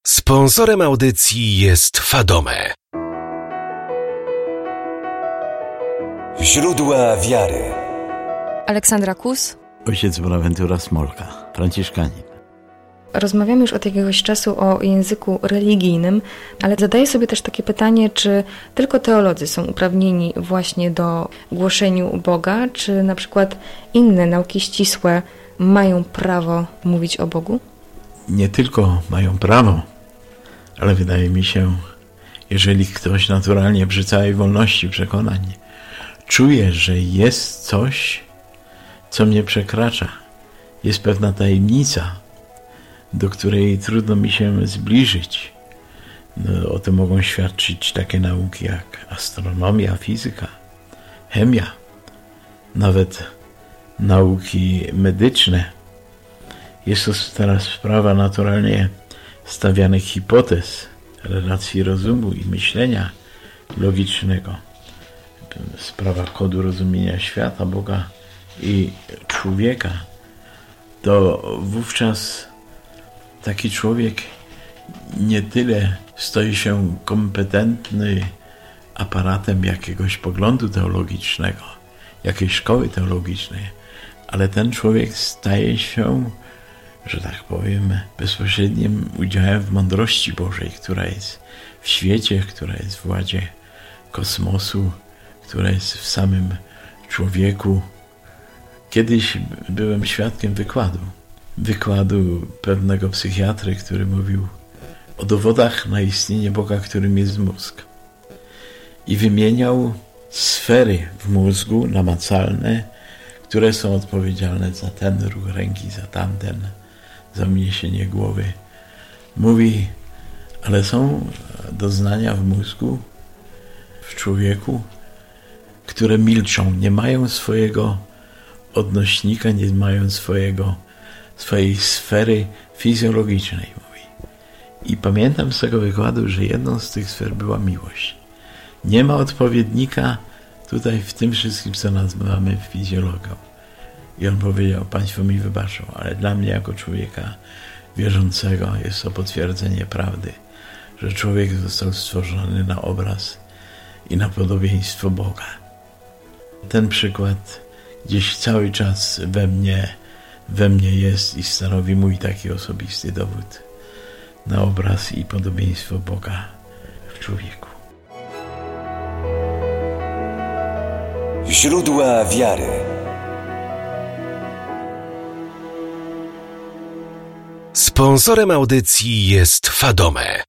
Sponsorem audycji jest Fadome. Źródła wiary. Aleksandra Kus, ojciec Bonaventura Smolka, franciszkanin. Rozmawiamy już od jakiegoś czasu o języku religijnym, ale zadaję sobie też takie pytanie, czy tylko teolodzy są uprawnieni właśnie do głoszenia Boga, czy na przykład inne nauki ścisłe mają prawo mówić o Bogu? Nie tylko mają prawo, ale wydaje mi się, jeżeli ktoś naturalnie przy całej wolności przekonań czuje, że jest coś, co mnie przekracza, jest pewna tajemnica, do której trudno mi się zbliżyć. O tym mogą świadczyć takie nauki jak astronomia, fizyka, chemia, nawet nauki medyczne. Jest to teraz sprawa naturalnie stawianych hipotez, relacji rozumu i myślenia logicznego. Sprawa kodu rozumienia świata, Boga i człowieka. To wówczas taki człowiek nie tyle stoi się kompetentny aparatem jakiegoś poglądu teologicznego, jakiejś szkoły teologicznej, ale ten człowiek staje się, że tak powiem, bezpośrednim udziałem w mądrości Bożej, która jest w świecie, która jest w władzie kosmosu, która jest w samym człowieku. Kiedyś byłem świadkiem wykładu pewnego psychiatry, który mówił o dowodach na istnienie Boga, którym jest mózg. I wymieniał sfery w mózgu namacalne, które są odpowiedzialne za ten ruch ręki, za tamten, za uniesienie głowy. Mówi, ale są doznania w mózgu, w człowieku, które milczą, nie mają swojego odnośnika, nie mają swojej sfery fizjologicznej, mówi. I pamiętam z tego wykładu, że jedną z tych sfer była miłość. Nie ma odpowiednika tutaj w tym wszystkim, co nazywamy fizjologią. I on powiedział, Państwo mi wybaczą, ale dla mnie jako człowieka wierzącego jest to potwierdzenie prawdy, że człowiek został stworzony na obraz i na podobieństwo Boga. Ten przykład gdzieś cały czas we mnie jest i stanowi mój taki osobisty dowód na obraz i podobieństwo Boga w człowieku. Źródła wiary. Sponsorem audycji jest Fadome.